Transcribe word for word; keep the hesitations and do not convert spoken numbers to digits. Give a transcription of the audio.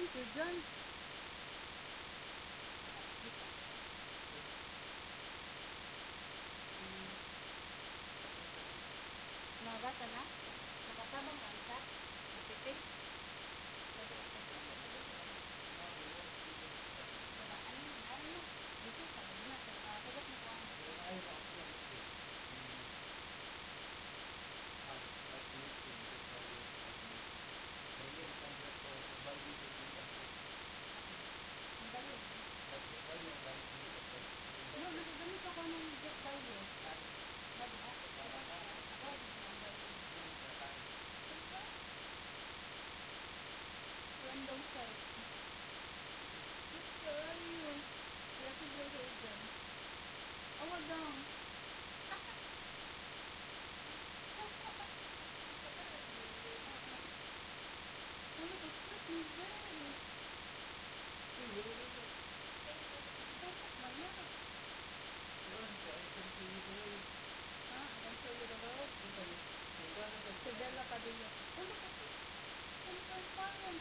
ka dyan. Hmm. Mga bata na? Nakatabang ka isa? Nagpipil? Wala, ano yun? Ano yun? Dito, sabi din na. Nakasagot na ko ang ang value na. No, nagagamit ako ng get value. Lagi ha? Ako, dito ang value. Ito? Random site. Ito, yun. Kaya siguro kayo dyan. Awag daw. Ano ka? Split mo dyan. Pasok man na. Ha? Hanggang sa Europe? Fidela Padilla. Ano ka? Ano ka ang pangan?